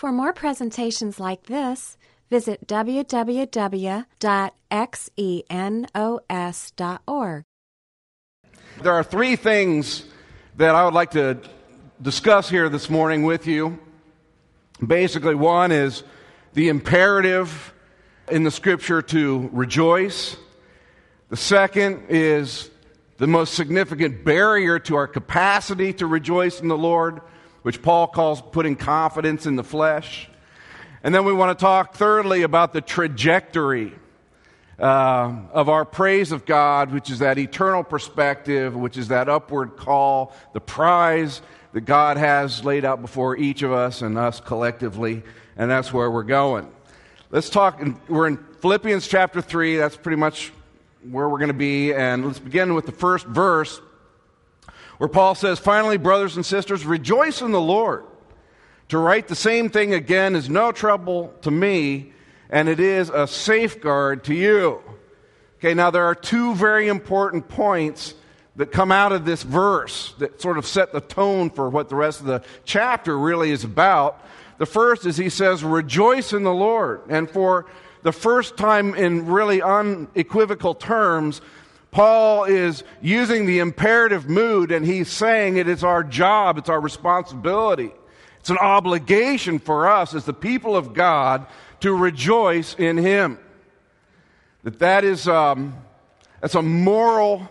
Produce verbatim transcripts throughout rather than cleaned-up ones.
For more presentations like this, visit w w w dot xenos dot org. There are three things that I would like to discuss here this morning with you. Basically, one is the imperative in the Scripture to rejoice. The second is the most significant barrier to our capacity to rejoice in the Lord, which Paul calls putting confidence in the flesh. And then we want to talk thirdly about the trajectory uh, of our praise of God, which is that eternal perspective, which is that upward call, the prize that God has laid out before each of us and us collectively, and that's where we're going. Let's talk, we're in Philippians chapter three, that's pretty much where we're going to be, and let's begin with the first verse, where Paul says, "Finally, brothers and sisters, rejoice in the Lord. To write the same thing again is no trouble to me, and it is a safeguard to you." Okay, now there are two very important points that come out of this verse that sort of set the tone for what the rest of the chapter really is about. The first is he says, rejoice in the Lord. And for the first time in really unequivocal terms, Paul is using the imperative mood, and he's saying it is our job, it's our responsibility. It's an obligation for us as the people of God to rejoice in Him. That that is um, that's a moral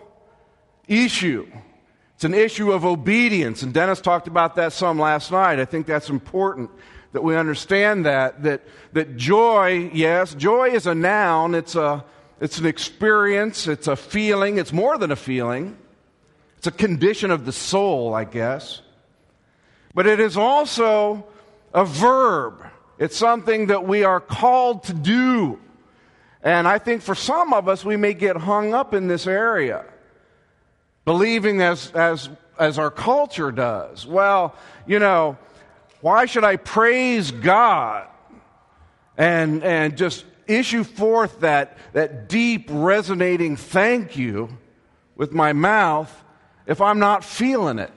issue. It's an issue of obedience, and Dennis talked about that some last night. I think that's important that we understand that that that joy, yes, joy is a noun. It's a it's an experience. It's a feeling. It's more than a feeling. It's a condition of the soul, I guess. But it is also a verb. It's something that we are called to do. And I think for some of us, we may get hung up in this area, believing as as as our culture does. Well, you know, why should I praise God and and just issue forth that that deep resonating thank you with my mouth if I'm not feeling it?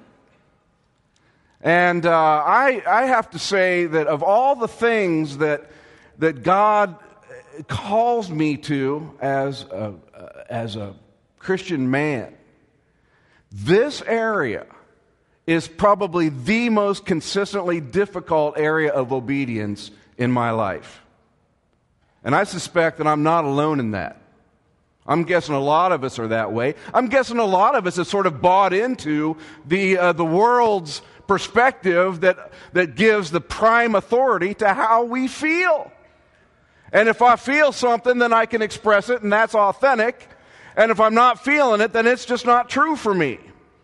And uh, I I have to say that of all the things that that God calls me to as a as a Christian man, this area is probably the most consistently difficult area of obedience in my life. And I suspect that I'm not alone in that. I'm guessing a lot of us are that way. I'm guessing a lot of us have sort of bought into the uh, the world's perspective that that gives the prime authority to how we feel. And if I feel something, then I can express it, and that's authentic. And if I'm not feeling it, then it's just not true for me.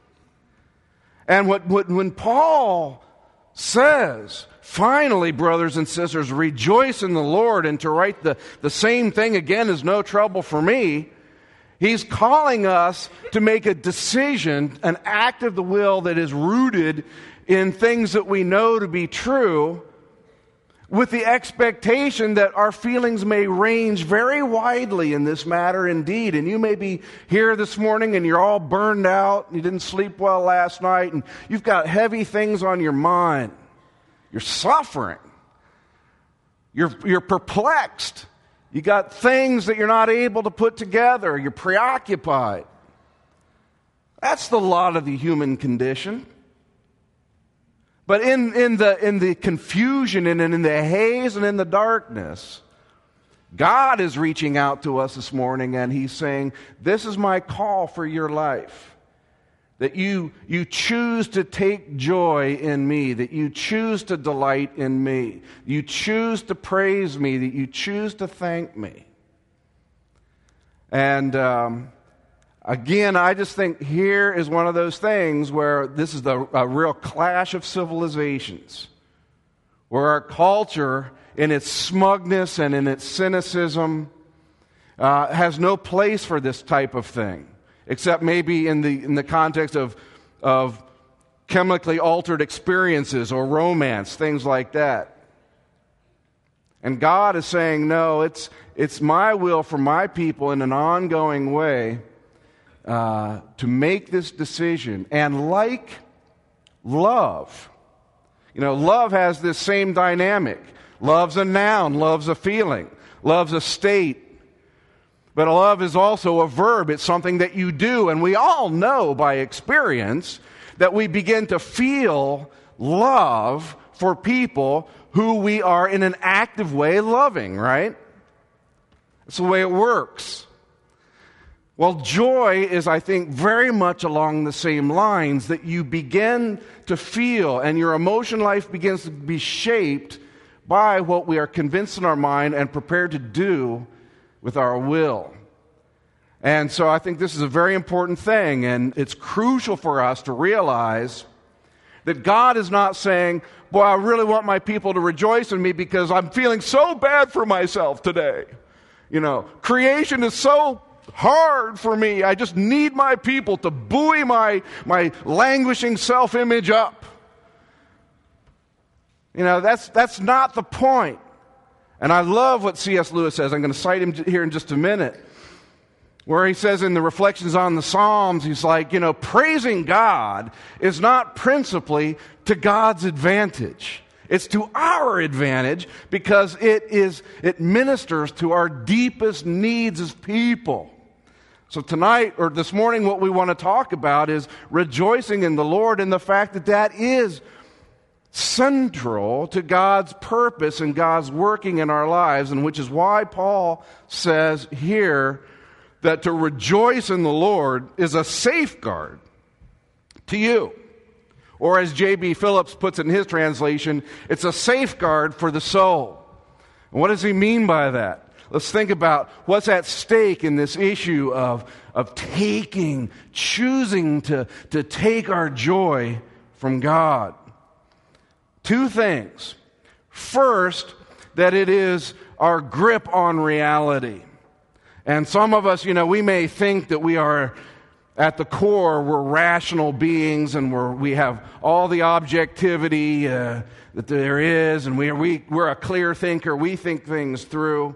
And what, what when Paul says, finally, brothers and sisters, rejoice in the Lord, and to write the, the same thing again is no trouble for me, he's calling us to make a decision, an act of the will that is rooted in things that we know to be true, with the expectation that our feelings may range very widely in this matter indeed. And you may be here this morning and you're all burned out, and you didn't sleep well last night, and you've got heavy things on your mind. You're suffering. You're, you're perplexed. You got things that you're not able to put together. You're preoccupied. That's the lot of the human condition. But in, in the in the confusion and in the haze and in the darkness, God is reaching out to us this morning, and He's saying, this is my call for your life. That you, you choose to take joy in me, that you choose to delight in me, you choose to praise me, that you choose to thank me. And um, again, I just think here is one of those things where this is the, a real clash of civilizations, where our culture, in its smugness and in its cynicism, uh, has no place for this type of thing, except maybe in the in the context of of chemically altered experiences or romance, things like that. And God is saying, no, it's it's my will for my people in an ongoing way uh, to make this decision. And like love, You know, love has this same dynamic. Love's a noun, love's a feeling, love's a state. But love is also a verb. It's something that you do. And we all know by experience that we begin to feel love for people who we are in an active way loving, right? That's the way it works. Well, joy is, I think, very much along the same lines, that you begin to feel and your emotion life begins to be shaped by what we are convinced in our mind and prepared to do with our will. And so I think this is a very important thing, and it's crucial for us to realize that God is not saying, boy, I really want my people to rejoice in me because I'm feeling so bad for myself today. You know, creation is so hard for me. I just need my people to buoy my, my languishing self-image up. You know, that's, that's not the point. And I love what C S Lewis says. I'm going to cite him here in just a minute. Where he says in the Reflections on the Psalms, he's like, you know, praising God is not principally to God's advantage. It's to our advantage because it is it ministers to our deepest needs as people. So tonight, or this morning, what we want to talk about is rejoicing in the Lord and the fact that that is central to God's purpose and God's working in our lives, and which is why Paul says here that to rejoice in the Lord is a safeguard to you. Or as J B Phillips puts it in his translation, it's a safeguard for the soul. And what does he mean by that? Let's think about what's at stake in this issue of, of taking, choosing to, to take our joy from God. Two things. First, that it is our grip on reality. And some of us, you know, we may think that we are, at the core, we're rational beings and we're, we have all the objectivity uh, that there is, and we, we, we're a clear thinker. We think things through.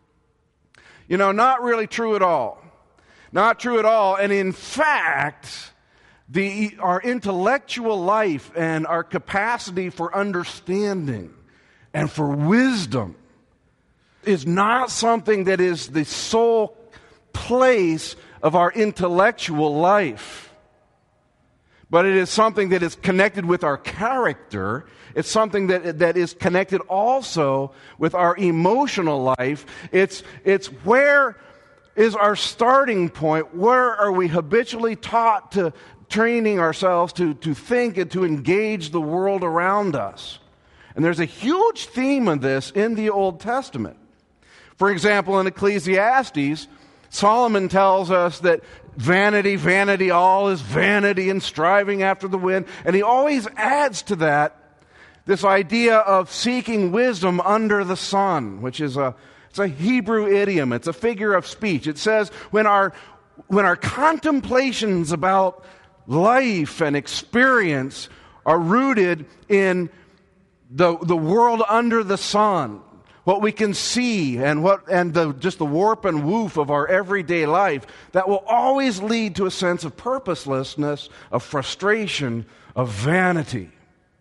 You know, not really true at all. Not true at all. And in fact, the, our intellectual life and our capacity for understanding and for wisdom is not something that is the sole place of our intellectual life. But it is something that is connected with our character. It's something that, that is connected also with our emotional life. It's, it's where is our starting point? Where are we habitually taught to training ourselves to, to think and to engage the world around us? And there's a huge theme of this in the Old Testament. For example, in Ecclesiastes, Solomon tells us that vanity, vanity, all is vanity and striving after the wind. And he always adds to that this idea of seeking wisdom under the sun, which is a, it's a Hebrew idiom. It's a figure of speech. It says when our, when our contemplations about life and experience are rooted in the, the world under the sun, what we can see and what and the just the warp and woof of our everyday life, that will always lead to a sense of purposelessness, of frustration, of vanity.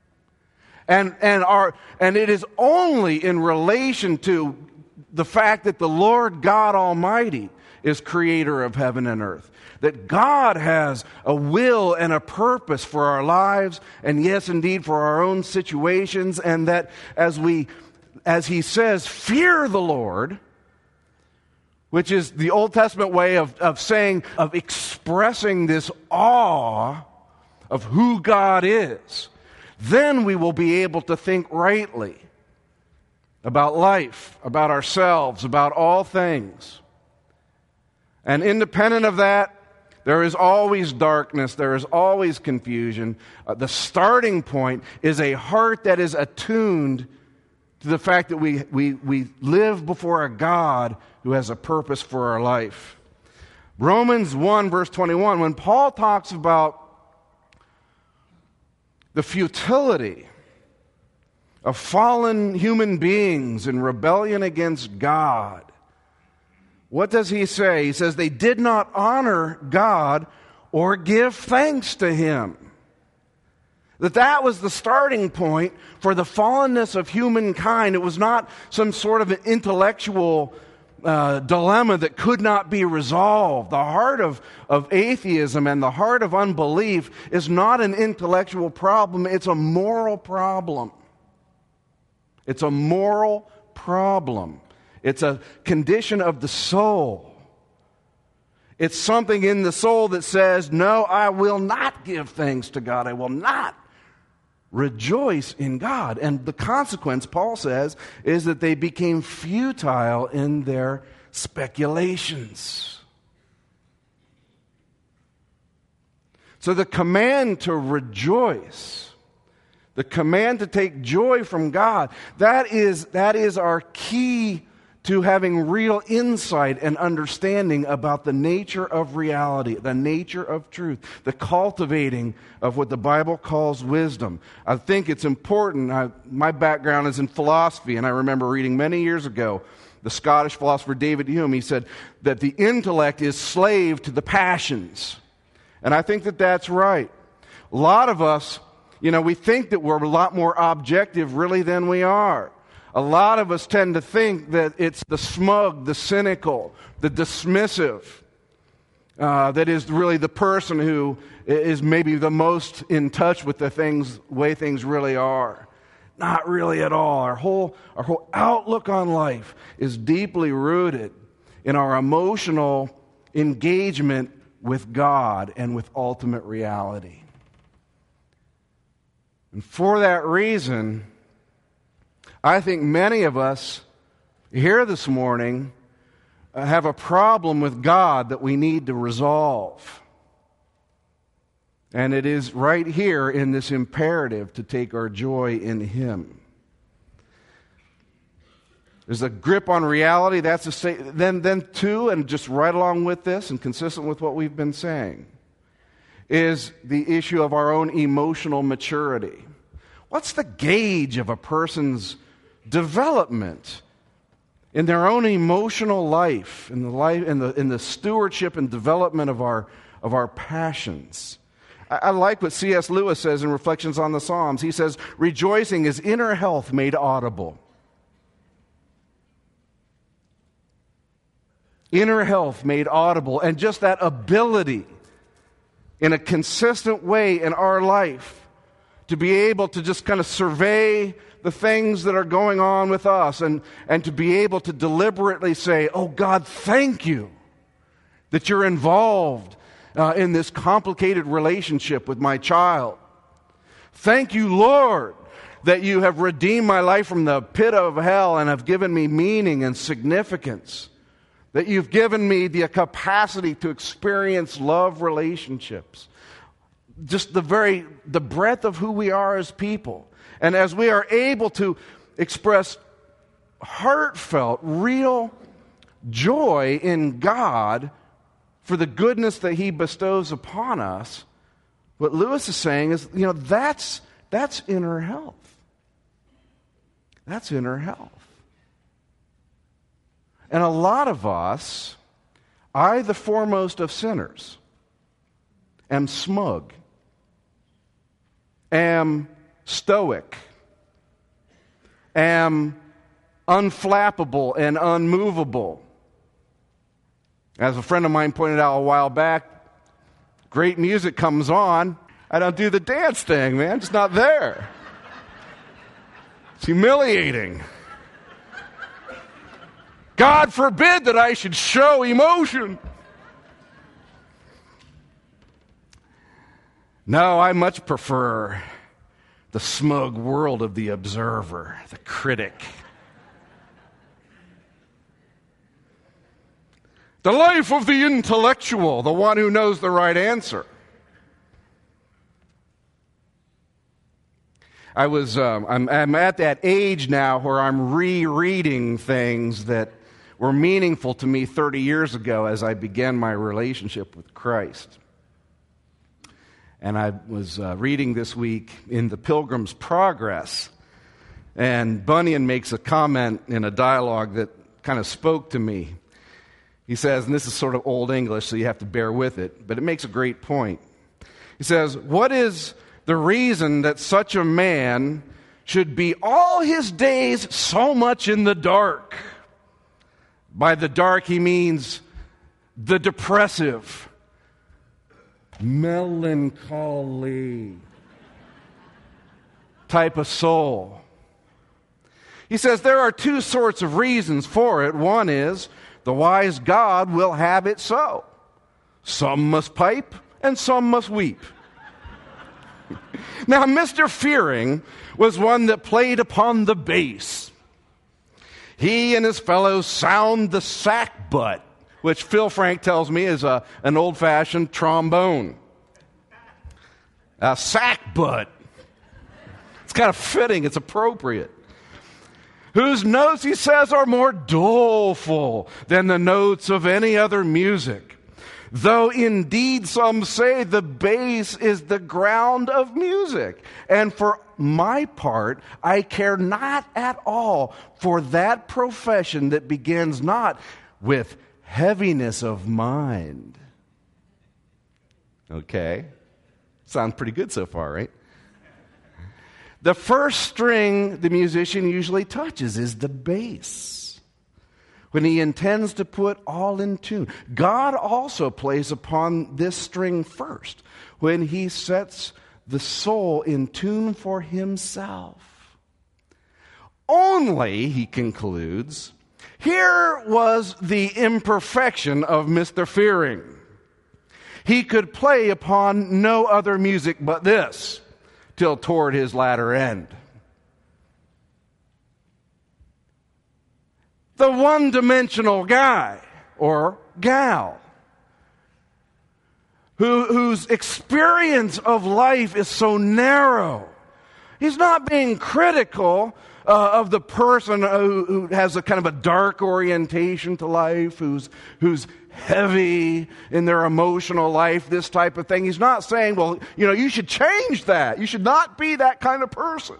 And and our and it is only in relation to the fact that the Lord God Almighty is creator of heaven and earth, that God has a will and a purpose for our lives, and yes, indeed, for our own situations, and that as we As he says, fear the Lord, which is the Old Testament way of, of saying, of expressing this awe of who God is, then we will be able to think rightly about life, about ourselves, about all things. And independent of that, there is always darkness, there is always confusion. Uh, the starting point is a heart that is attuned to the fact that we, we, we live before a God who has a purpose for our life. Romans one, verse twenty-one, when Paul talks about the futility of fallen human beings in rebellion against God, what does he say? He says they did not honor God or give thanks to Him. That that was the starting point for the fallenness of humankind. It was not some sort of an intellectual uh, dilemma that could not be resolved. The heart of, of atheism and the heart of unbelief is not an intellectual problem. It's a moral problem. It's a moral problem. It's a condition of the soul. It's something in the soul that says, no, I will not give thanks to God. I will not rejoice in God. And the consequence, Paul says, is that they became futile in their speculations. So the command to rejoice, the command to take joy from God, that is, that is our key to having real insight and understanding about the nature of reality, the nature of truth, the cultivating of what the Bible calls wisdom. I think it's important. I, my background is in philosophy, and I remember reading many years ago the Scottish philosopher David Hume. He said that the intellect is slave to the passions. And I think that that's right. A lot of us, you know, we think that we're a lot more objective really than we are. A lot of us tend to think that it's the smug, the cynical, the dismissive, uh, that is really the person who is maybe the most in touch with the things, way things really are. Not really at all. Our whole, our whole outlook on life is deeply rooted in our emotional engagement with God and with ultimate reality. And for that reason, I think many of us here this morning have a problem with God that we need to resolve. And it is right here in this imperative to take our joy in Him. There's a grip on reality. That's a say, then, then two, and just right along with this and consistent with what we've been saying, is the issue of our own emotional maturity. What's the gauge of a person's development in their own emotional life, in the life, in the in the stewardship and development of our of our passions? I, I like what C S Lewis says in Reflections on the Psalms. He says, "Rejoicing is inner health made audible." Inner health made audible, and just that ability in a consistent way in our life to be able to just kind of survey the things that are going on with us and, and to be able to deliberately say, oh God, thank you that you're involved uh, in this complicated relationship with my child. Thank you, Lord, that you have redeemed my life from the pit of hell and have given me meaning and significance. That you've given me the capacity to experience love relationships. Just the very, the breadth of who we are as people. And as we are able to express heartfelt, real joy in God for the goodness that He bestows upon us, what Lewis is saying is, you know, that's, that's inner health. That's inner health. And a lot of us, I, the foremost of sinners, am smug, am stoic, am unflappable and unmovable. As a friend of mine pointed out a while back, great music comes on, I don't do the dance thing, man. It's not there. It's humiliating. God forbid that I should show emotion. No, I much prefer the smug world of the observer, the critic. The life of the intellectual, the one who knows the right answer. I was, um, I'm, I'm at that age now where I'm rereading things that were meaningful to me thirty years ago as I began my relationship with Christ. And I was uh, reading this week in The Pilgrim's Progress, and Bunyan makes a comment in a dialogue that kind of spoke to me. He says, and this is sort of Old English, so you have to bear with it, but it makes a great point. He says, what is the reason that such a man should be all his days so much in the dark. By the dark, he means the depressive, melancholy type of soul. He says there are two sorts of reasons for it. One is the wise God will have it so. Some must pipe and some must weep. Now, Mister Fearing was one that played upon the bass. He and his fellows sound the sackbut, which Phil Frank tells me is a, an old-fashioned trombone. A sackbut. It's kind of fitting. It's appropriate. Whose notes, he says, are more doleful than the notes of any other music. Though indeed some say the bass is the ground of music. And for my part, I care not at all for that profession that begins not with heaviness of mind. Okay. Sounds pretty good so far, right? The first string the musician usually touches is the bass, when he intends to put all in tune. God also plays upon this string first, when he sets the soul in tune for himself. Only, he concludes, here was the imperfection of Mister Fearing. He could play upon no other music but this, till toward his latter end. The one-dimensional guy or gal who, whose experience of life is so narrow. He's not being critical uh, of the person who, who has a kind of a dark orientation to life, who's who's heavy in their emotional life, this type of thing. He's not saying, well, you know, you should change that. You should not be that kind of person.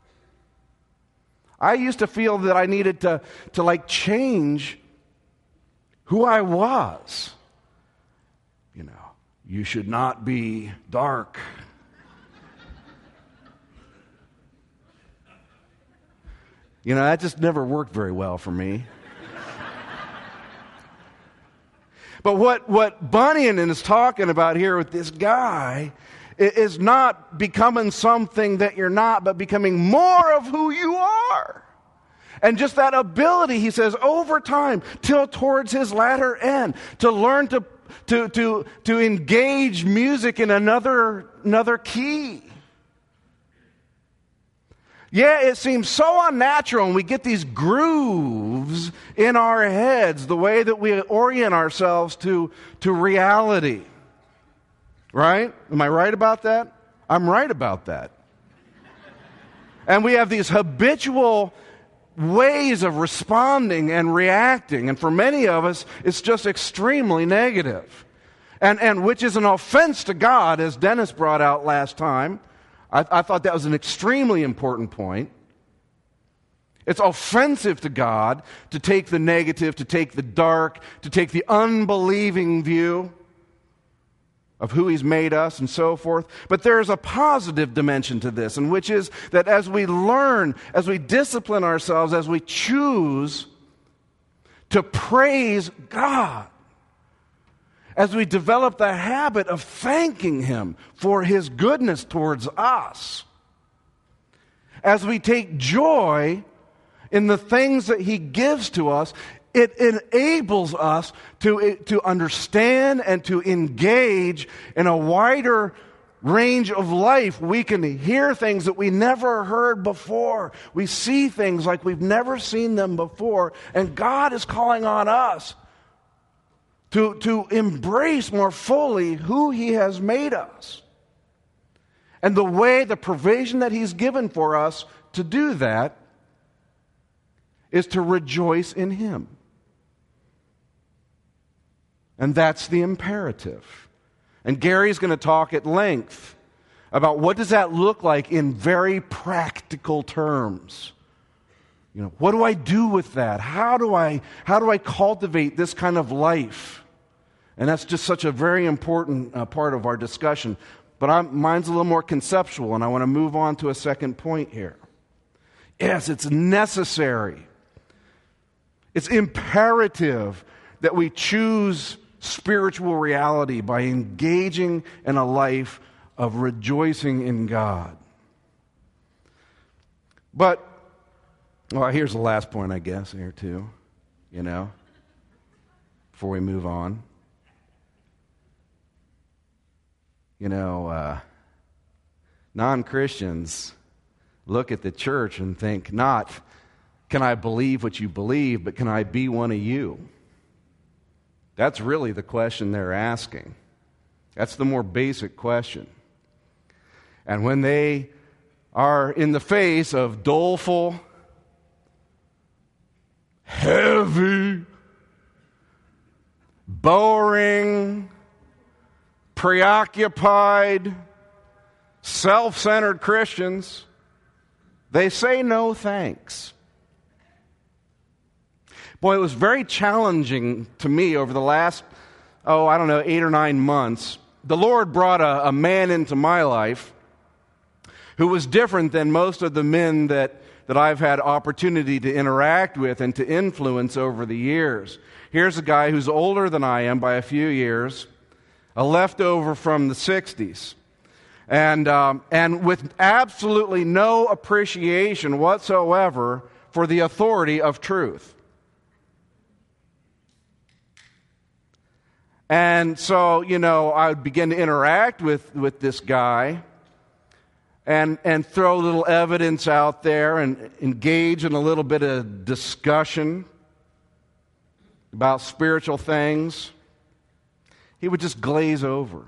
I used to feel that I needed to, to like change who I was. You know, you should not be dark. You know, that just never worked very well for me. But what, what Bunyan is talking about here with this guy is not becoming something that you're not, but becoming more of who you are. And just that ability, he says, over time, till towards his latter end, to learn to, to, to, to engage music in another, another key. Yeah, it seems so unnatural, and we get these grooves in our heads, the way that we orient ourselves to, to reality. Right? Am I right about that? I'm right about that. And we have these habitual ways of responding and reacting, and for many of us, it's just extremely negative. And, and which is an offense to God, as Dennis brought out last time. I, I thought that was an extremely important point. It's offensive to God to take the negative, to take the dark, to take the unbelieving view of who He's made us and so forth. But there is a positive dimension to this, and which is that as we learn, as we discipline ourselves, as we choose to praise God, as we develop the habit of thanking Him for His goodness towards us, as we take joy in the things that He gives to us, it enables us to, to understand and to engage in a wider range of life. We can hear things that we never heard before. We see things like we've never seen them before. And God is calling on us to, to embrace more fully who He has made us. And the way, the provision that He's given for us to do that is to rejoice in Him. And that's the imperative. And Gary's going to talk at length about what does that look like in very practical terms. You know, what do I do with that? How do I how do I cultivate this kind of life? And that's just such a very important uh, part of our discussion. But I'm, mine's a little more conceptual, and I want to move on to a second point here. Yes, it's necessary. It's imperative that we choose spiritual reality by engaging in a life of rejoicing in God. But, well, here's the last point, I guess, here too, you know, before we move on. You know, uh, non-Christians look at the church and think, not, can I believe what you believe, but can I be one of you? That's really the question they're asking. That's the more basic question. And when they are in the face of doleful, heavy, boring, preoccupied, self-centered Christians, they say no thanks. Boy, it was very challenging to me over the last, oh, I don't know, eight or nine months. The Lord brought a, a man into my life who was different than most of the men that, that I've had opportunity to interact with and to influence over the years. Here's a guy who's older than I am by a few years, a leftover from the sixties, and, um, and with absolutely no appreciation whatsoever for the authority of truth. And so, you know, I would begin to interact with, with this guy and, and throw a little evidence out there and engage in a little bit of discussion about spiritual things. He would just glaze over.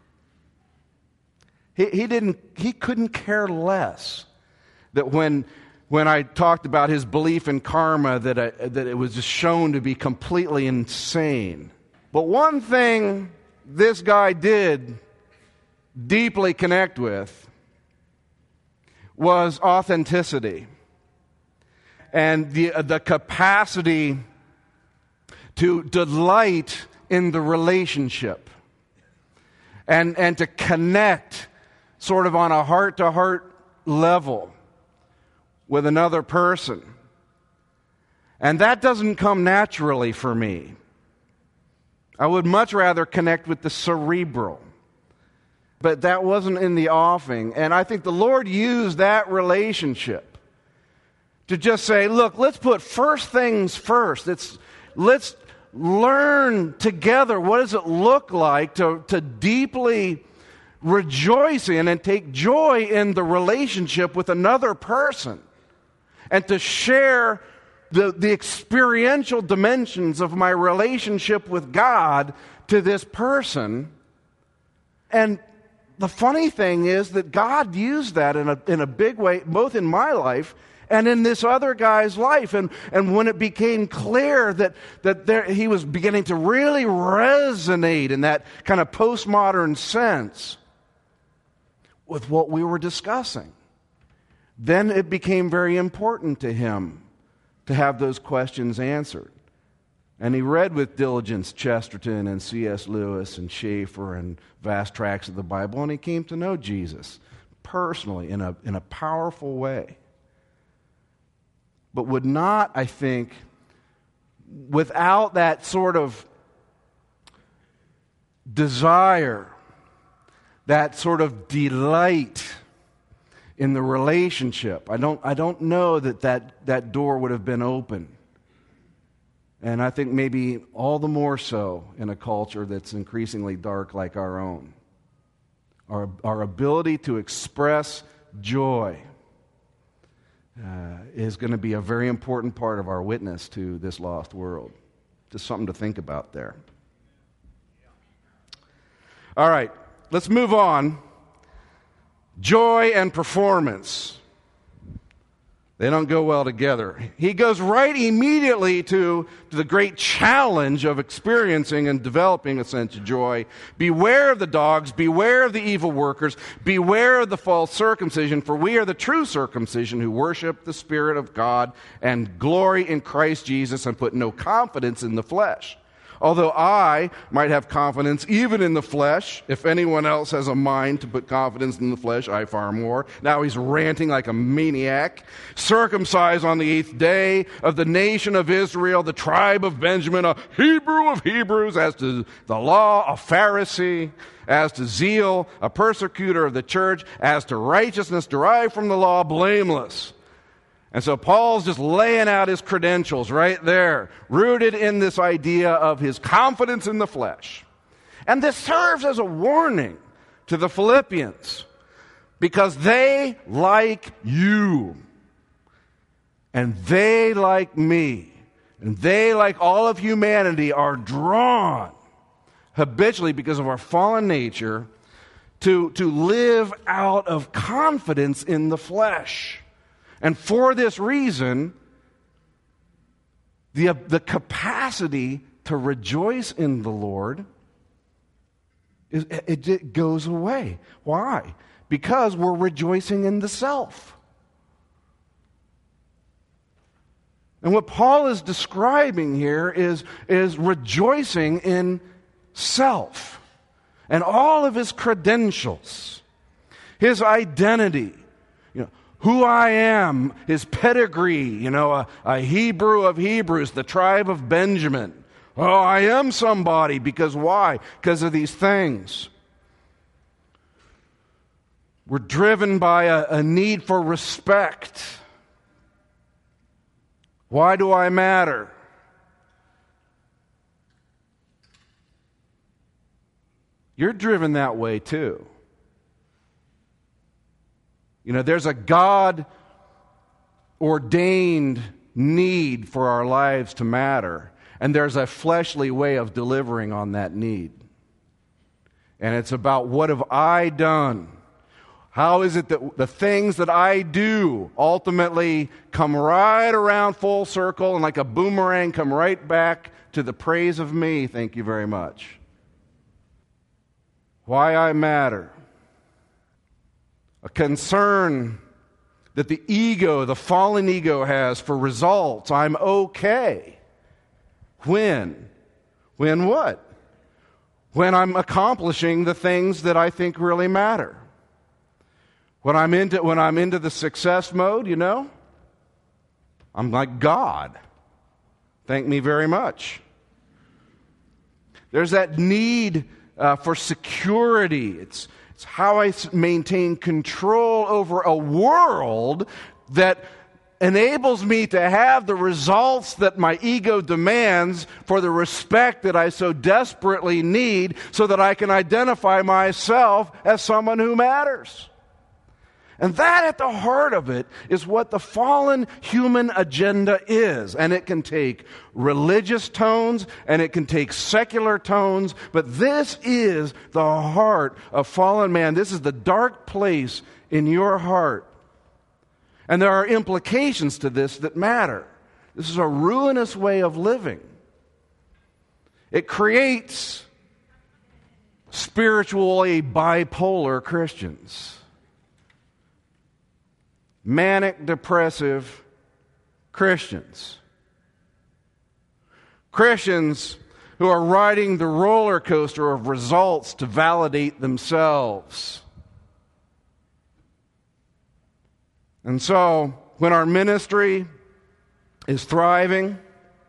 He, he didn't, he couldn't care less that when, when I talked about his belief in karma, that, I, that it was just shown to be completely insane. But one thing this guy did deeply connect with was authenticity and the, the capacity to delight in the relationship and, and to connect sort of on a heart-to-heart level with another person. And that doesn't come naturally for me. I would much rather connect with the cerebral. But that wasn't in the offing. And I think the Lord used that relationship to just say, look, let's put first things first. It's, let's learn together what does it look like to, to deeply rejoice in and take joy in the relationship with another person. And to share The, the experiential dimensions of my relationship with God to this person. And the funny thing is that God used that in a, in a big way, both in my life and in this other guy's life. And, and when it became clear that, that there, he was beginning to really resonate in that kind of postmodern sense with what we were discussing, then it became very important to him to have those questions answered. And he read with diligence Chesterton and C S Lewis and Schaeffer and vast tracts of the Bible, and he came to know Jesus personally in a, in a powerful way. But would not, I think, without that sort of desire, that sort of delight in the relationship, I don't, I don't know that, that that door would have been open. And I think maybe all the more so in a culture that's increasingly dark like our own. Our, our ability to express joy uh, is going to be a very important part of our witness to this lost world. Just something to think about there. All right, let's move on. Joy and performance. They don't go well together. He goes right immediately to, to the great challenge of experiencing and developing a sense of joy. Beware of the dogs, beware of the evil workers, beware of the false circumcision, for we are the true circumcision who worship the Spirit of God and glory in Christ Jesus and put no confidence in the flesh. Although I might have confidence even in the flesh, if anyone else has a mind to put confidence in the flesh, I far more. Now he's ranting like a maniac. Circumcised on the eighth day, of the nation of Israel, the tribe of Benjamin, a Hebrew of Hebrews, as to the law, a Pharisee, as to zeal, a persecutor of the church, as to righteousness derived from the law, blameless. And so Paul's just laying out his credentials right there, rooted in this idea of his confidence in the flesh. And this serves as a warning to the Philippians, because they, like you, and they, like me, and they, like all of humanity, are drawn habitually, because of our fallen nature, to, to live out of confidence in the flesh. And for this reason, the, the capacity to rejoice in the Lord, is, it, it goes away. Why? Because we're rejoicing in the self. And what Paul is describing here is, is rejoicing in self and all of his credentials, his identity, you know, who I am, his pedigree, you know, a, a Hebrew of Hebrews, the tribe of Benjamin. Oh, I am somebody. Because why? Because of these things. We're driven by a, a need for respect. Why do I matter? You're driven that way too. You know, there's a God-ordained need for our lives to matter, and there's a fleshly way of delivering on that need. And it's about, what have I done? How is it that the things that I do ultimately come right around full circle and like a boomerang come right back to the praise of me? Thank you very much. Why I matter. A concern that the ego, the fallen ego, has for results. I'm okay. When? When what? When I'm accomplishing the things that I think really matter. When I'm into when I'm into the success mode, you know, I'm like God. Thank me very much. There's that need uh, for security. It's It's how I maintain control over a world that enables me to have the results that my ego demands for the respect that I so desperately need, so that I can identify myself as someone who matters. And that, at the heart of it, is what the fallen human agenda is. And it can take religious tones, and it can take secular tones, but this is the heart of fallen man. This is the dark place in your heart. And there are implications to this that matter. This is a ruinous way of living. It creates spiritually bipolar Christians. Manic depressive Christians. Christians who are riding the roller coaster of results to validate themselves. And so, when our ministry is thriving,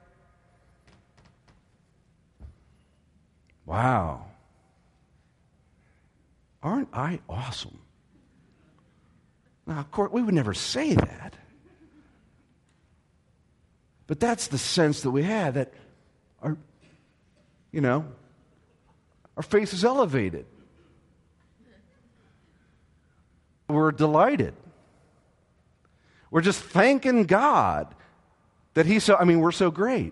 wow, aren't I awesome? Now, of course, we would never say that. But that's the sense that we have, that our, you know, our face is elevated. We're delighted. We're just thanking God that He's so, I mean, we're so great.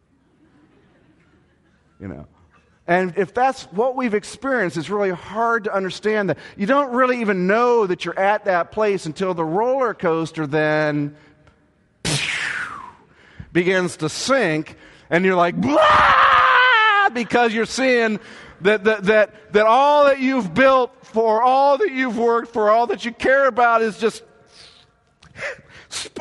You know. And if that's what we've experienced, it's really hard to understand that. You don't really even know that you're at that place until the roller coaster then begins to sink, and you're like, blah! Because you're seeing that, that, that, that all that you've built for, all that you've worked for, all that you care about is just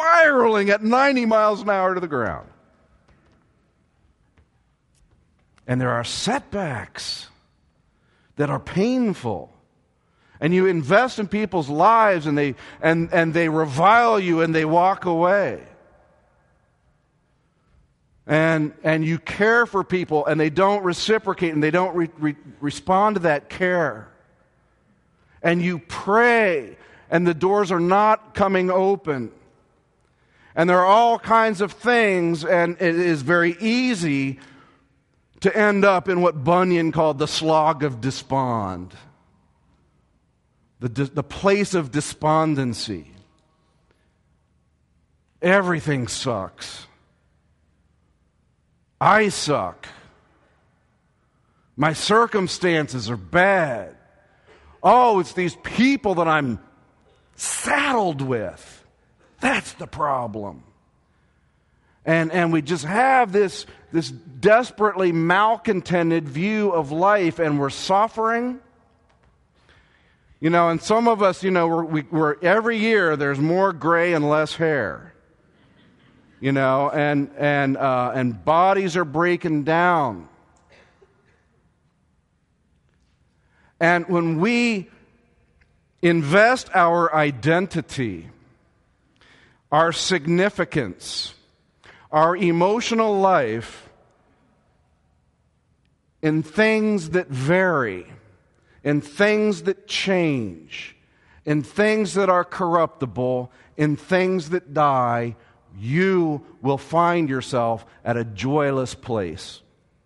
spiraling at ninety miles an hour to the ground. and there are setbacks that are painful. And you invest in people's lives, and they and, and they revile you, and they walk away. And and you care for people, and they don't reciprocate, and they don't re- re- respond to that care. And you pray, and the doors are not coming open. And there are all kinds of things, and it is very easy to end up in what Bunyan called the slog of despond. The, the place of despondency. Everything sucks. I suck. My circumstances are bad. Oh, it's these people that I'm saddled with. That's the problem. And and we just have this, this desperately malcontented view of life, and we're suffering. You know, and some of us, you know, we're, we, we're every year there's more gray and less hair. You know, and and uh, and bodies are breaking down. And when we invest our identity, our significance, our emotional life in things that vary, in things that change, in things that are corruptible, in things that die, you will find yourself at a joyless place.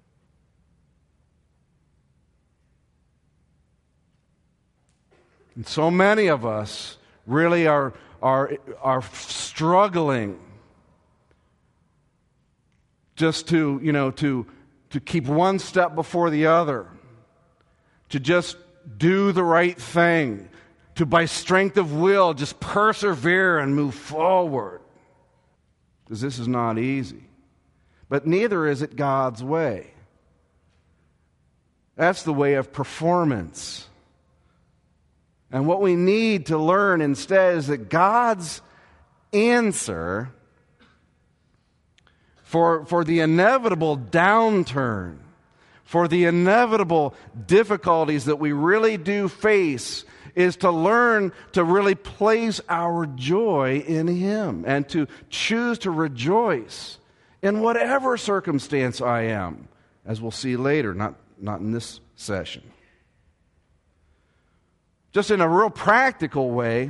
And so many of us really are, are, are struggling just to, you know, to, to keep one step before the other, to just do the right thing, to by strength of will just persevere and move forward. Because this is not easy. But neither is it God's way. That's the way of performance. And what we need to learn instead is that God's answer for, for the inevitable downturn, for the inevitable difficulties that we really do face, is to learn to really place our joy in Him and to choose to rejoice in whatever circumstance I am, as we'll see later, not, not in this session. Just in a real practical way,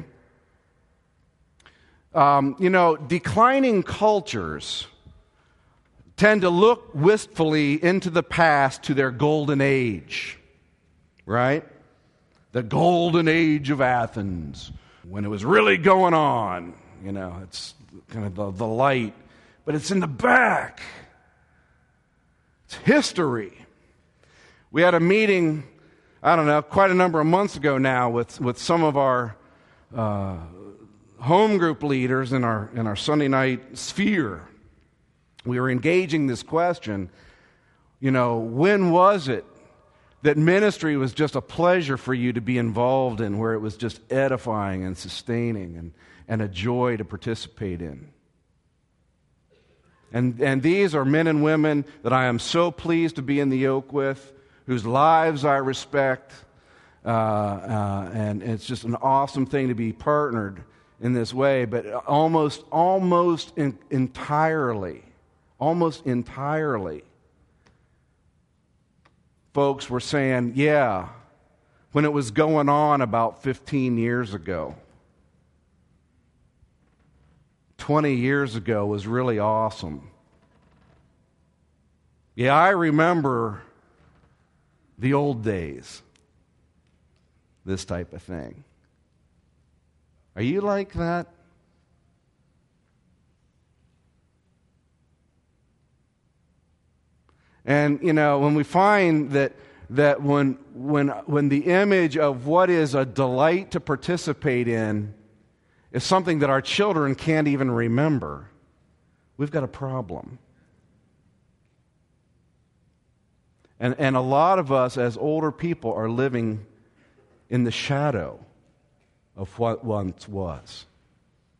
um, you know, declining cultures tend to look wistfully into the past to their golden age, right? The golden age of Athens, when it was really going on. You know, it's kind of the, the light. But it's in the back. It's history. We had a meeting, I don't know, quite a number of months ago now with, with some of our uh, home group leaders in our, in our Sunday night sphere. We were engaging this question, you know, when was it that ministry was just a pleasure for you to be involved in, where it was just edifying and sustaining and, and a joy to participate in? And, and these are men and women that I am so pleased to be in the yoke with, whose lives I respect, uh, uh, and it's just an awesome thing to be partnered in this way, but almost, almost in, entirely, almost entirely, folks were saying, yeah, when it was going on about fifteen years ago, twenty years ago was really awesome. Yeah, I remember the old days, this type of thing. Are you like that? And, you know, when we find that that when when when the image of what is a delight to participate in is something that our children can't even remember, we've got a problem. And and a lot of us as older people are living in the shadow of what once was.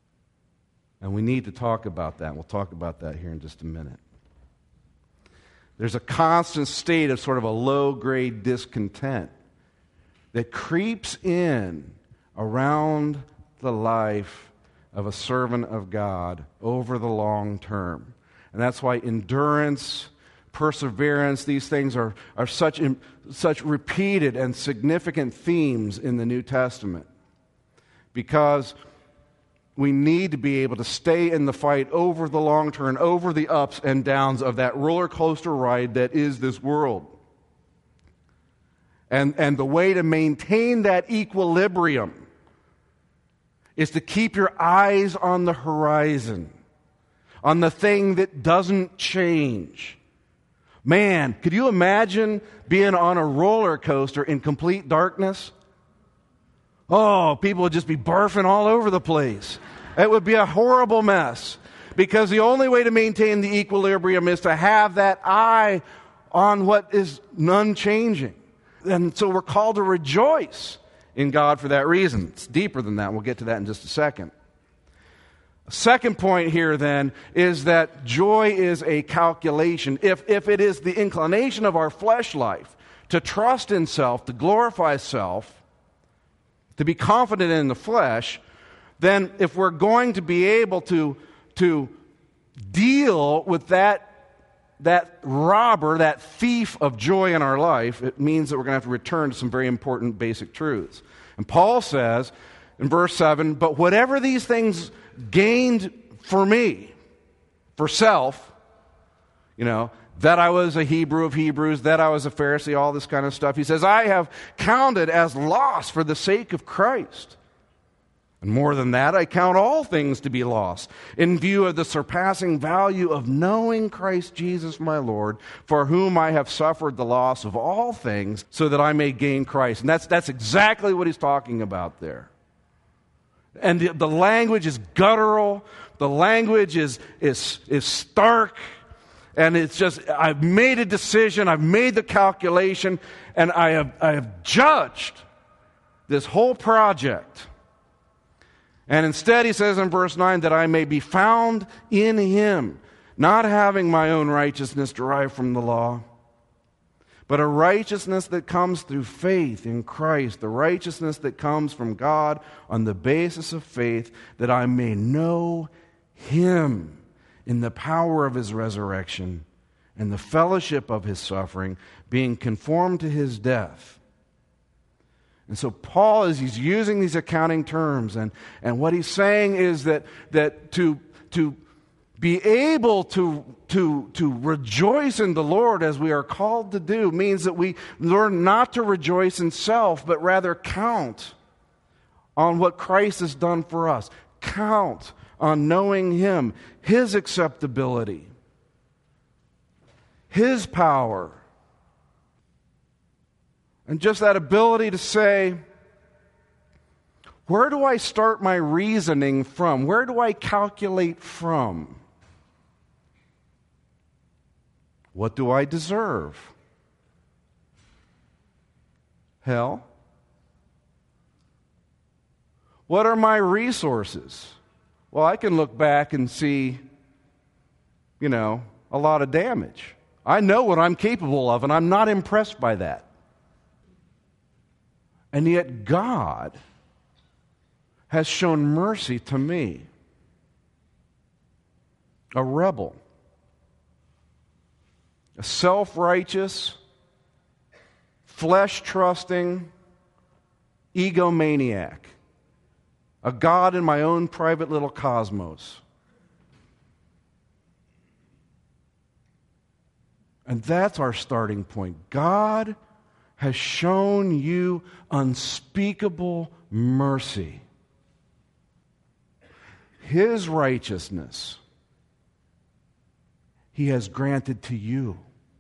And we need to talk about that. We'll talk about that here in just a minute. There's a constant state of sort of a low-grade discontent that creeps in around the life of a servant of God over the long term. And that's why endurance, perseverance, these things are, are such, such repeated and significant themes in the New Testament. Because we need to be able to stay in the fight over the long term, over the ups and downs of that roller coaster ride that is this world. And, and the way to maintain that equilibrium is to keep your eyes on the horizon, on the thing that doesn't change. Man, could you imagine being on a roller coaster in complete darkness? Oh, people would just be barfing all over the place. It would be a horrible mess. Because the only way to maintain the equilibrium is to have that eye on what is unchanging. And so we're called to rejoice in God for that reason. It's deeper than that. We'll get to that in just a second. A second point here, then, is that joy is a calculation. If, if it is the inclination of our flesh life to trust in self, to glorify self, to be confident in the flesh, then if we're going to be able to, to deal with that that robber, that thief of joy in our life, it means that we're going to have to return to some very important basic truths. And Paul says in verse seven, but whatever these things gained for me, for self, you know, that I was a Hebrew of Hebrews, that I was a Pharisee, all this kind of stuff. He says, I have counted as loss for the sake of Christ. And more than that, I count all things to be lost in view of the surpassing value of knowing Christ Jesus my Lord, for whom I have suffered the loss of all things, so that I may gain Christ. And that's, that's exactly what he's talking about there. And the, the language is guttural. The language is, is, is stark. And it's just, I've made a decision, I've made the calculation, and I have, I have judged this whole project. And instead, he says in verse nine, that I may be found in him, not having my own righteousness derived from the law, but a righteousness that comes through faith in Christ, the righteousness that comes from God on the basis of faith, that I may know him in the power of his resurrection and the fellowship of his suffering, being conformed to his death. And so Paul, as he's using these accounting terms, and, and what he's saying is that, that to, to be able to, to, to rejoice in the Lord as we are called to do means that we learn not to rejoice in self, but rather count on what Christ has done for us. Count on knowing him, his acceptability, his power. And just that ability to say, where do I start my reasoning from? Where do I calculate from? What do I deserve? Hell? What are my resources? Well, I can look back and see, you know, a lot of damage. I know what I'm capable of, and I'm not impressed by that. And yet God has shown mercy to me, a rebel, a self-righteous, flesh-trusting egomaniac, a God in my own private little cosmos. And that's our starting point. God has shown you unspeakable mercy. His righteousness he has granted to you.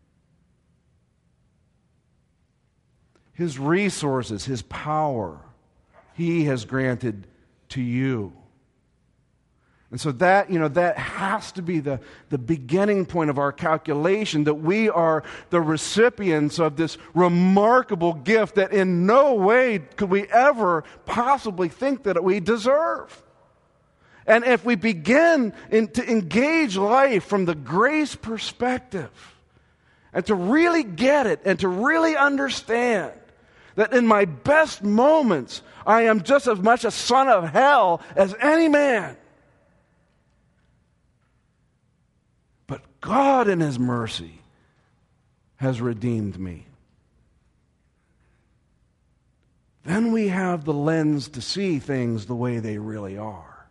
His resources, his power, he has granted to you. And so that, you know, that has to be the, the beginning point of our calculation, that we are the recipients of this remarkable gift that in no way could we ever possibly think that we deserve. And if we begin in, to engage life from the grace perspective, And to really get it and to really understand that in my best moments, I am just as much a son of hell as any man. But God in His mercy has redeemed me. Then we have the lens to see things the way they really are.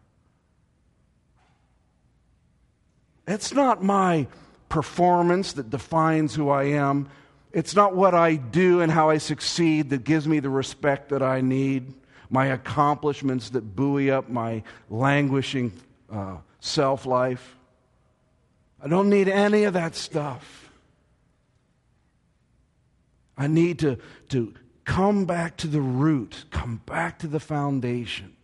It's not my performance that defines who I am. It's not what I do and how I succeed that gives me the respect that I need, my accomplishments that buoy up my languishing uh, self-life. I don't need any of that stuff. I need to, to come back to the root, come back to the foundation.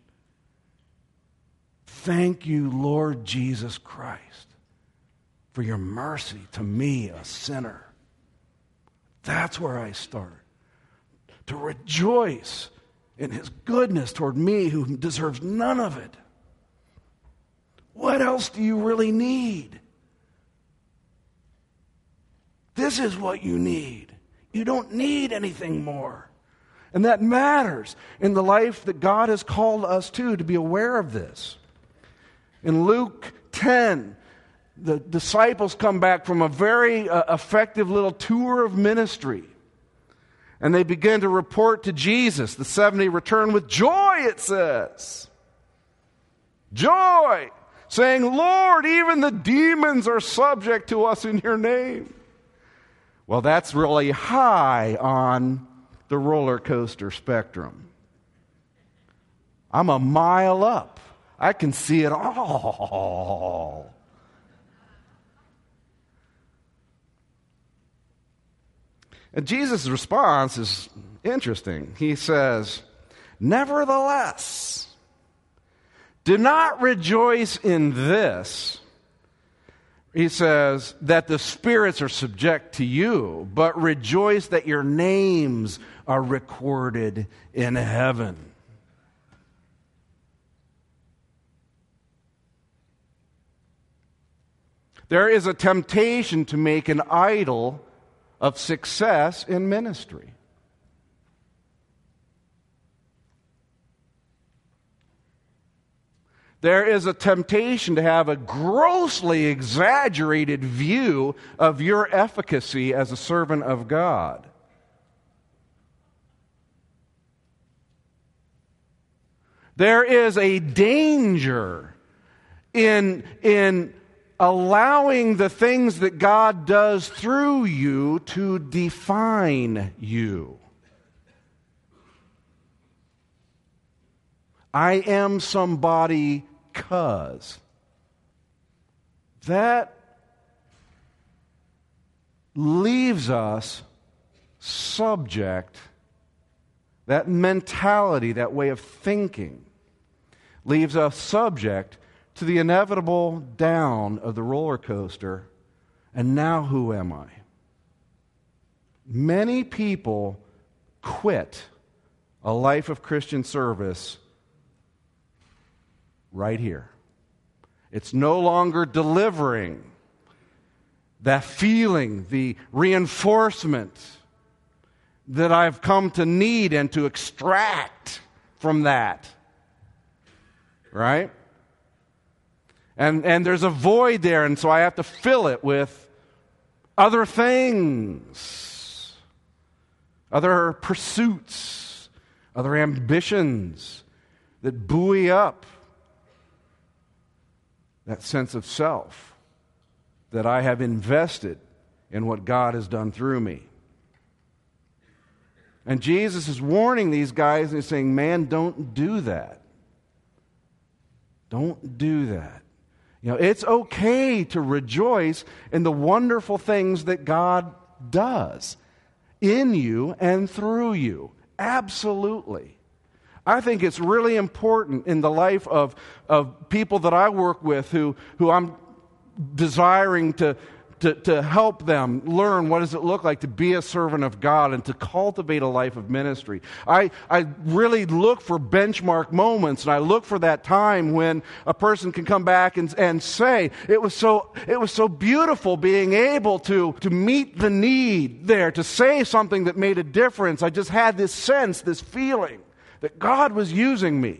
Thank you, Lord Jesus Christ, for your mercy to me, a sinner. That's where I start. To rejoice in His goodness toward me who deserves none of it. What else do you really need? This is what you need. You don't need anything more. And that matters in the life that God has called us to, to be aware of this. In Luke ten, the disciples come back from a very uh, effective little tour of ministry. And they begin to report to Jesus. The seventy return with joy, it says. Joy! Saying, Lord, even the demons are subject to us in your name. Well, that's really high on the roller coaster spectrum. I'm a mile up. I can see it all. And Jesus' response is interesting. He says, nevertheless, do not rejoice in this. He says that the spirits are subject to you, but rejoice that your names are recorded in heaven. There is a temptation to make an idol of success in ministry. There is a temptation to have a grossly exaggerated view of your efficacy as a servant of God. There is a danger in, in allowing the things that God does through you to define you. I am somebody 'cause. That leaves us subject, that mentality, that way of thinking, leaves us subject to the inevitable down of the roller coaster. And now who am I? Many people quit a life of Christian service right here. It's no longer delivering that feeling, the reinforcement that I've come to need and to extract from that. Right? And, and there's a void there, and so I have to fill it with other things, other pursuits, other ambitions that buoy up that sense of self that I have invested in what God has done through me. And Jesus is warning these guys and he's saying, man, don't do that. Don't do that. You know, it's okay to rejoice in the wonderful things that God does in you and through you. Absolutely. I think it's really important in the life of, of people that I work with who, who I'm desiring to, to, to help them learn what does it look like to be a servant of God and to cultivate a life of ministry. I, I really look for benchmark moments, and I look for that time when a person can come back and, and say, it was so it was so beautiful being able to, to meet the need there, to say something that made a difference. I just had this sense, this feeling that God was using me.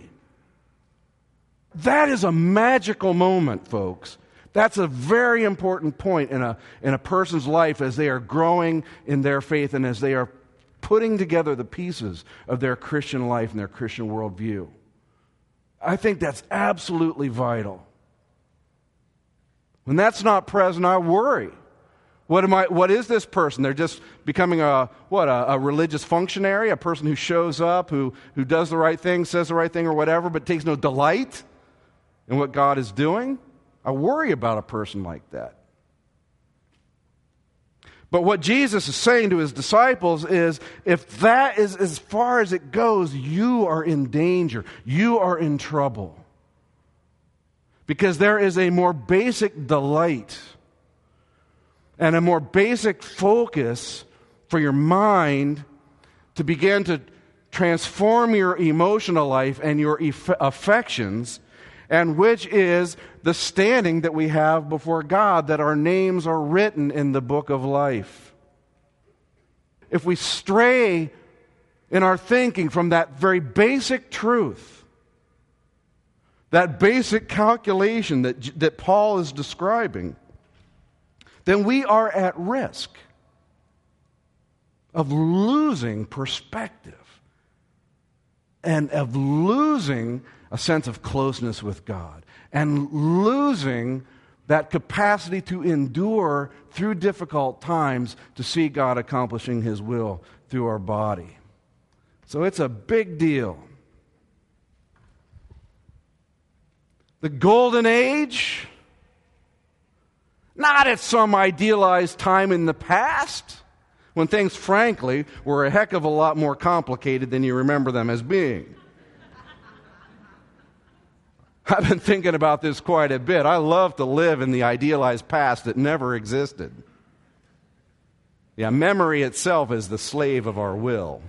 That is a magical moment, folks. That's a very important point in a, in a person's life as they are growing in their faith and as they are putting together the pieces of their Christian life and their Christian worldview. I think that's absolutely vital. When that's not present, I worry. What am I? What is this person? They're just becoming a what? A, a religious functionary, a person who shows up, who who does the right thing, says the right thing, or whatever, but takes no delight in what God is doing. I worry about a person like that. But what Jesus is saying to his disciples is, if that is as far as it goes, you are in danger. You are in trouble. Because there is a more basic delight and a more basic focus for your mind to begin to transform your emotional life and your eff- affections, and which is the standing that we have before God, that our names are written in the book of life. If we stray in our thinking from that very basic truth, that basic calculation that, that Paul is describing, then we are at risk of losing perspective and of losing a sense of closeness with God and losing that capacity to endure through difficult times to see God accomplishing his will through our body. So it's a big deal. The golden age, not at some idealized time in the past, when things, frankly, were a heck of a lot more complicated than you remember them as being. I've been thinking about this quite a bit. I love to live in the idealized past that never existed. Yeah, memory itself is the slave of our will.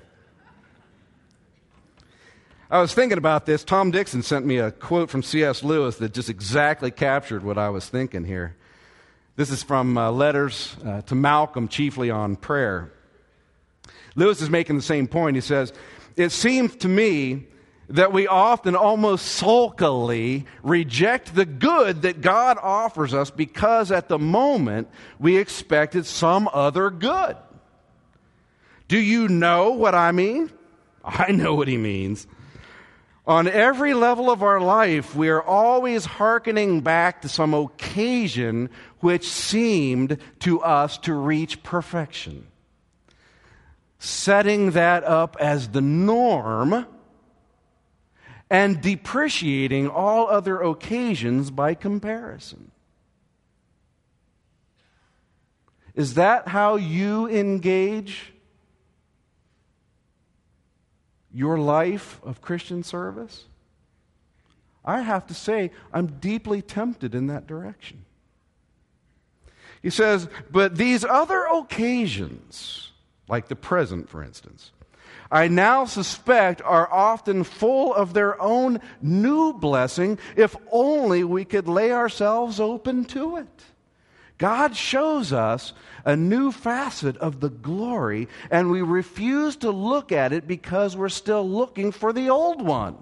I was thinking about this. Tom Dixon sent me a quote from C S Lewis that just exactly captured what I was thinking here. This is from uh, letters uh, to Malcolm, chiefly on prayer. Lewis is making the same point. He says, "It seems to me that we often almost sulkily reject the good that God offers us because at the moment we expected some other good." Do you know what I mean? I know what he means. On every level of our life, we are always hearkening back to some occasion which seemed to us to reach perfection, setting that up as the norm and depreciating all other occasions by comparison. Is that how you engage your life of Christian service? I have to say, I'm deeply tempted in that direction. He says, but these other occasions, like the present, for instance, I now suspect are often full of their own new blessing if only we could lay ourselves open to it. God shows us a new facet of the glory, and we refuse to look at it because we're still looking for the old one.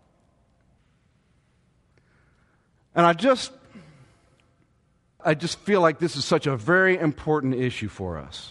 And I just, I just feel like this is such a very important issue for us.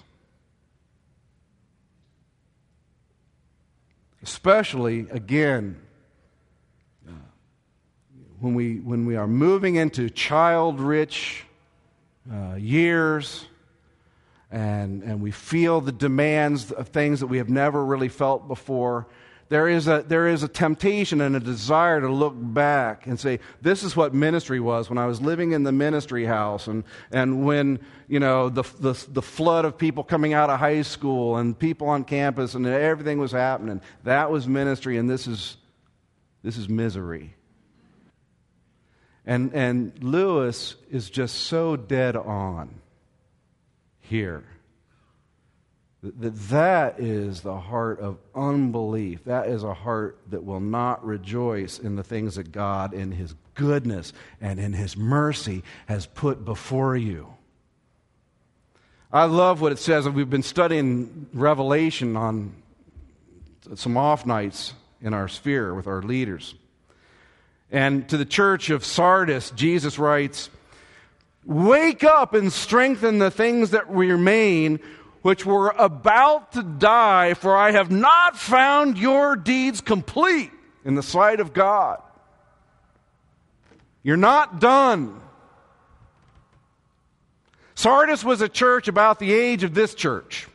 Especially, again, uh, when we when we are moving into child-rich uh, years, and and we feel the demands of things that we have never really felt before. There is a there is a temptation and a desire to look back and say, this is what ministry was when I was living in the ministry house, and and when you know the the, the flood of people coming out of high school and people on campus and everything was happening. That was ministry, and this is this is misery. And and Lewis is just so dead on here. That that is the heart of unbelief. That is a heart that will not rejoice in the things that God in His goodness and in His mercy has put before you. I love what it says. We've been studying Revelation on some off nights in our sphere with our leaders. And to the church of Sardis, Jesus writes, "Wake up and strengthen the things that remain, which were about to die, for I have not found your deeds complete in the sight of God." You're not done. Sardis was a church about the age of this church.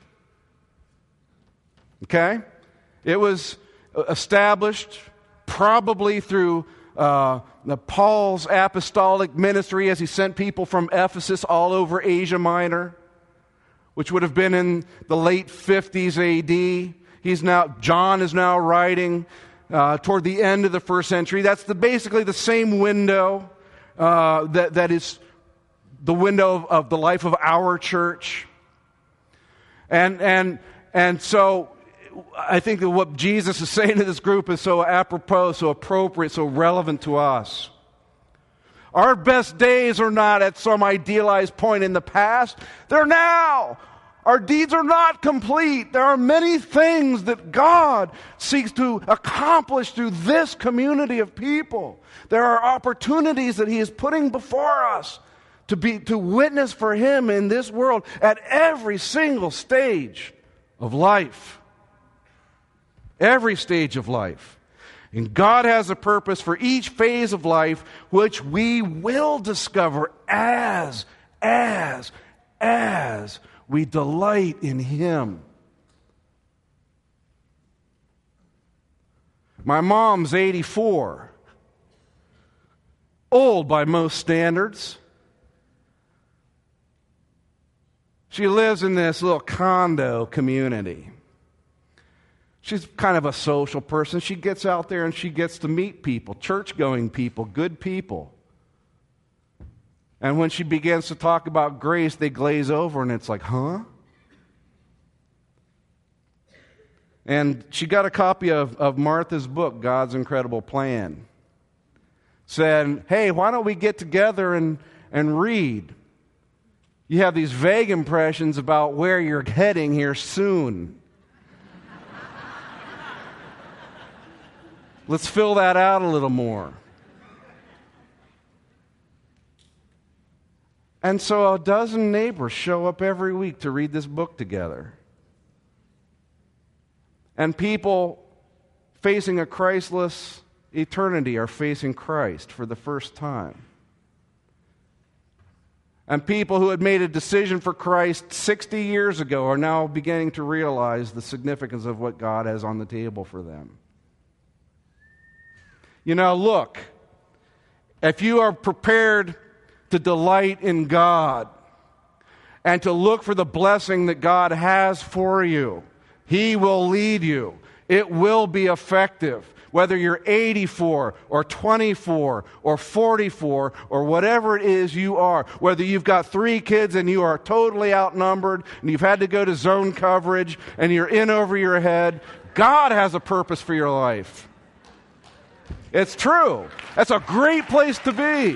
Okay? It was established probably through uh, the Paul's apostolic ministry as he sent people from Ephesus all over Asia Minor, which would have been in the late fifties A D. He's now John is now writing uh, toward the end of the first century. That's the, basically the same window uh, that that is the window of, of the life of our church. And and and so I think that what Jesus is saying to this group is so apropos, so appropriate, so relevant to us. Our best days are not at some idealized point in the past. They're now. Our deeds are not complete. There are many things that God seeks to accomplish through this community of people. There are opportunities that He is putting before us to be to witness for Him in this world at every single stage of life. Every stage of life. And God has a purpose for each phase of life, which we will discover as, as, as we delight in Him. My mom's eighty-four. Old by most standards. She lives in this little condo community. She's kind of a social person. She gets out there and she gets to meet people, church-going people, good people. And when she begins to talk about grace, they glaze over and it's like, huh? And she got a copy of, of Martha's book, God's Incredible Plan. Said, hey, why don't we get together and, and read? You have these vague impressions about where you're heading here soon. Let's fill that out a little more. And so a dozen neighbors show up every week to read this book together. And people facing a Christless eternity are facing Christ for the first time. And people who had made a decision for Christ sixty years ago are now beginning to realize the significance of what God has on the table for them. You know, look, if you are prepared to delight in God and to look for the blessing that God has for you, He will lead you. It will be effective. Whether you're eighty-four or twenty-four or forty-four or whatever it is you are, whether you've got three kids and you are totally outnumbered and you've had to go to zone coverage and you're in over your head, God has a purpose for your life. It's true. That's a great place to be.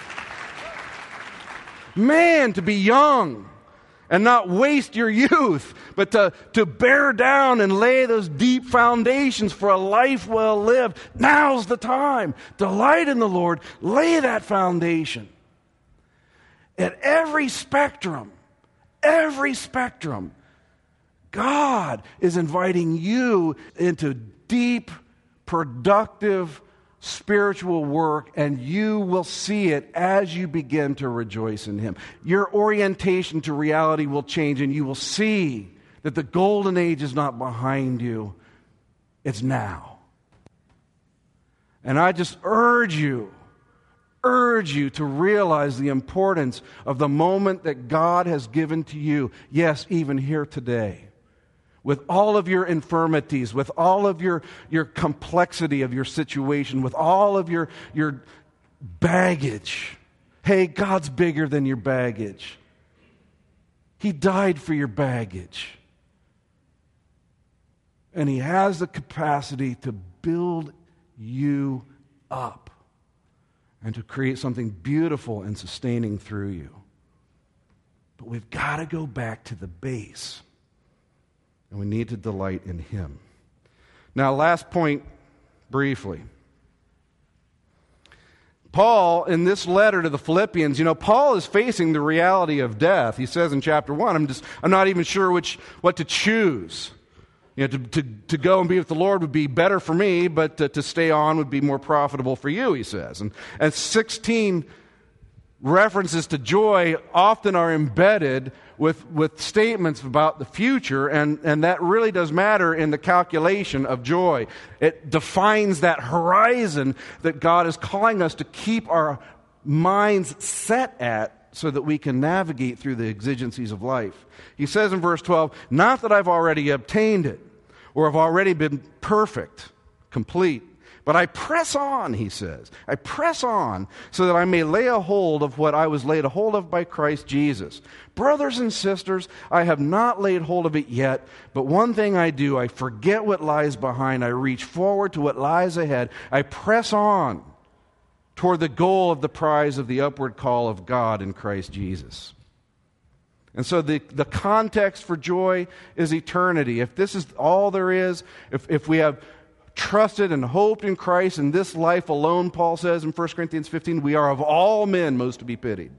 Man, to be young and not waste your youth, but to, to bear down and lay those deep foundations for a life well lived. Now's the time. Delight in the Lord. Lay that foundation. At every spectrum, every spectrum, God is inviting you into deep, productive, spiritual work, and you will see it as you begin to rejoice in Him. Your orientation to reality will change, and you will see that the golden age is not behind you. It's now. And I just urge you, urge you to realize the importance of the moment that God has given to you, yes, even here today. With all of your infirmities, with all of your, your complexity of your situation, with all of your, your baggage. Hey, God's bigger than your baggage. He died for your baggage. And He has the capacity to build you up and to create something beautiful and sustaining through you. But we've got to go back to the base. And we need to delight in Him. Now, last point, briefly. Paul, in this letter to the Philippians, you know, Paul is facing the reality of death. He says in chapter one, I'm just, I'm not even sure which, what to choose. You know, to, to, to go and be with the Lord would be better for me, but to, to stay on would be more profitable for you, he says. And, and sixteen references to joy often are embedded with, with statements about the future, and, and that really does matter in the calculation of joy. It defines that horizon that God is calling us to keep our minds set at so that we can navigate through the exigencies of life. He says in verse twelve, not that I've already obtained it, or have already been perfect, complete, but I press on, he says. I press on so that I may lay a hold of what I was laid a hold of by Christ Jesus. Brothers and sisters, I have not laid hold of it yet, but one thing I do, I forget what lies behind. I reach forward to what lies ahead. I press on toward the goal of the prize of the upward call of God in Christ Jesus. And so the, the context for joy is eternity. If this is all there is, if, if we have trusted and hoped in Christ in this life alone, Paul says in First Corinthians fifteen, we are of all men most to be pitied.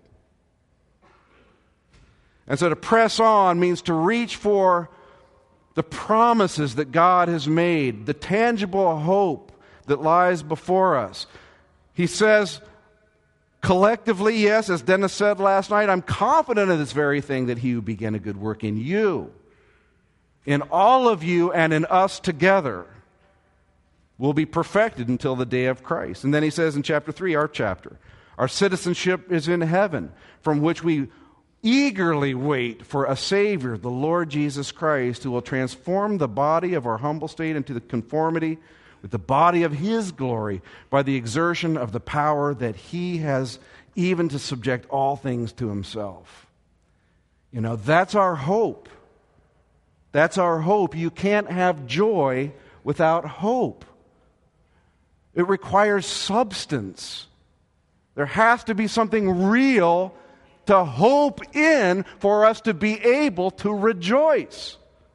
And so to press on means to reach for the promises that God has made, the tangible hope that lies before us. He says, collectively, yes, as Dennis said last night, I'm confident of this very thing, that He who began a good work in you, in all of you and in us together, will be perfected until the day of Christ. And then he says in chapter three, our chapter, our citizenship is in heaven, from which we eagerly wait for a Savior, the Lord Jesus Christ, who will transform the body of our humble state into the conformity with the body of His glory by the exertion of the power that He has even to subject all things to Himself. You know, that's our hope. That's our hope. You can't have joy without hope. It requires substance. There has to be something real to hope in for us to be able to rejoice.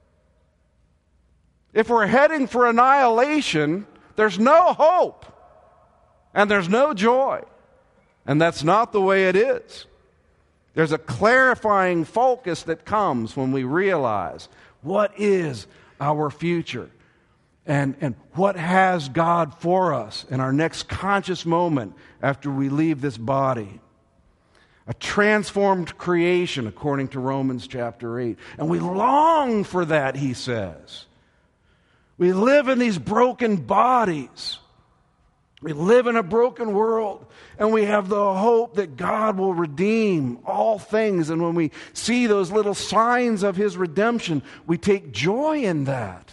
If we're heading for annihilation, there's no hope and there's no joy. And that's not the way it is. There's a clarifying focus that comes when we realize what is our future. And, and what has God for us in our next conscious moment after we leave this body? A transformed creation, according to Romans chapter eight. And we long for that, he says. We live in these broken bodies. We live in a broken world. And we have the hope that God will redeem all things. And when we see those little signs of His redemption, we take joy in that.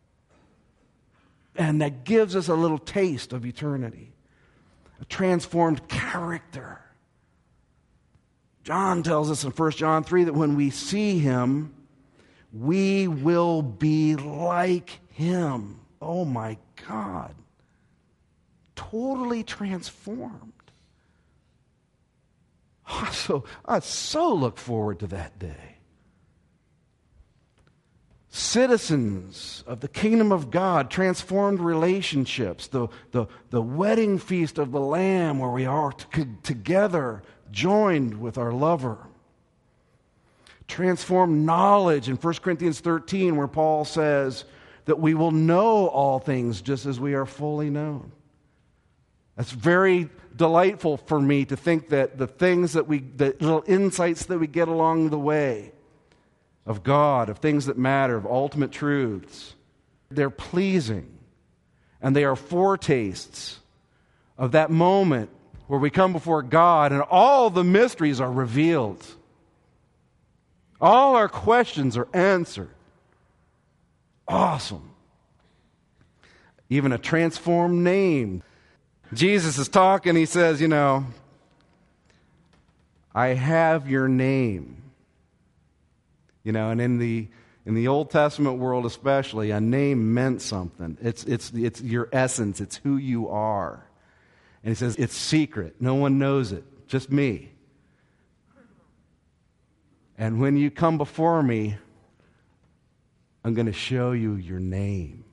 And that gives us a little taste of eternity. A transformed character. John tells us in First John three that when we see Him, we will be like Him. Oh my God. Totally transformed. Oh, so I so look forward to that day. Citizens of the kingdom of God, transformed relationships, the, the, the wedding feast of the Lamb where we are t- together, joined with our lover. Transformed knowledge in First Corinthians thirteen where Paul says that we will know all things just as we are fully known. That's very delightful for me to think that the things that we, the little insights that we get along the way of God, of things that matter, of ultimate truths, they're pleasing. And they are foretastes of that moment where we come before God and all the mysteries are revealed. All our questions are answered. Awesome. Even a transformed name. Jesus is talking, he says, you know, I have your name. You know, and in the in the Old Testament world especially, a name meant something. It's it's it's your essence. It's who you are. And he says it's secret. No one knows it. Just me. And when you come before me, I'm going to show you your name.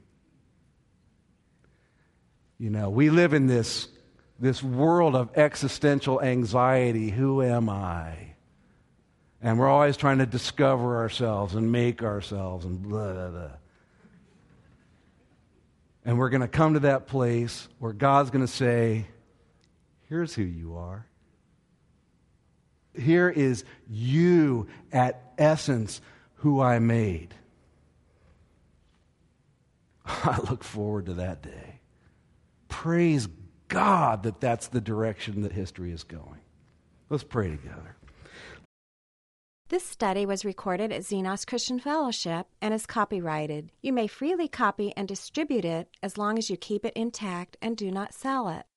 You know, we live in this, this world of existential anxiety. Who am I? And we're always trying to discover ourselves and make ourselves and blah, blah, blah. And we're going to come to that place where God's going to say, here's who you are. Here is you at essence who I made. I look forward to that day. Praise God that that's the direction that history is going. Let's pray together. This study was recorded at Xenos Christian Fellowship and is copyrighted. You may freely copy and distribute it as long as you keep it intact and do not sell it.